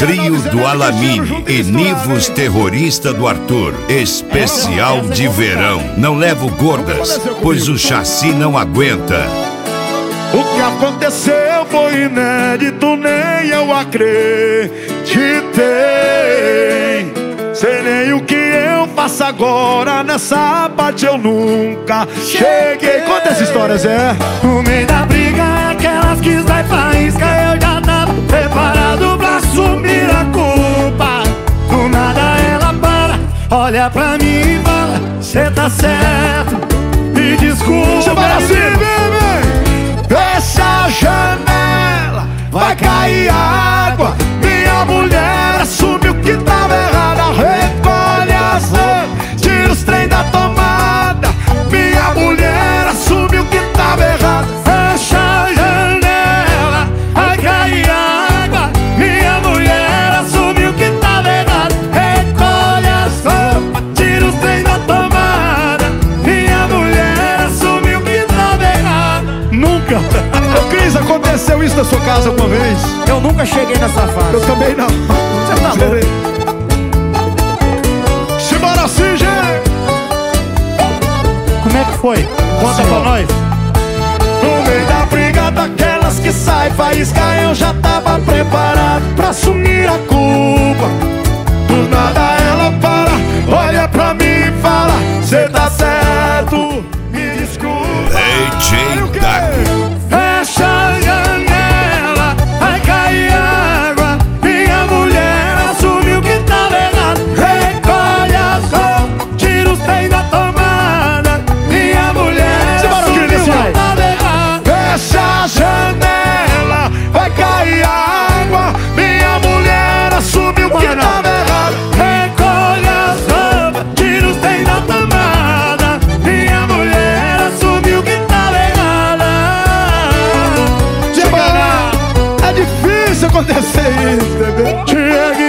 Trio do Alamine e Nivos Terrorista do Arthur. Especial de verão. Não levo gordas, pois o chassi não aguenta. O que aconteceu foi inédito, nem eu acreditei. Sei nem o que eu faço agora, nessa parte eu nunca cheguei. Conta essa história, Zé. No meio da briga, aquelas que vai faísca, eu já tava preparado pra assumir a culpa. Do nada ela para, olha pra mim e fala: cê tá certo, me desculpa. Chama assim, bebê. Fecha a janela, vai cair água. Minha mulher assumiu que tava errada. Recolhe as roupas, tira os trem da tomada. Minha mulher assumiu que tava errada. Fecha a janela, vai cair água. Minha mulher assumiu que tava errada. Recolhe as roupas, tira os trem da tomada. Minha mulher assumiu que tava errada. Nunca. Ô Cris, aconteceu isso na sua casa uma vez? Eu nunca cheguei nessa fase. Eu também não. Você tá louco? Simbora assim, gente. Como é que foi? Conta pra nós. No meio da briga daquelas que sai faísca, eu já tava preparado pra assumir a culpa. Do nada ela para, olha pra mim e fala: cê tá certo, me desculpa. DJ Daco. Fecha a janela, vai cair água. Minha mulher assumiu que tava errado. Recolhe as roupas, tira os trem da tomada. Minha mulher assumiu que tava errado. Fecha a janela, vai cair água. Minha mulher assumiu que tava errado. Recolhe as roupas, tira os trem da tomada. Minha mulher assumiu que tava errada. É difícil acontecer isso, bebê. Chegue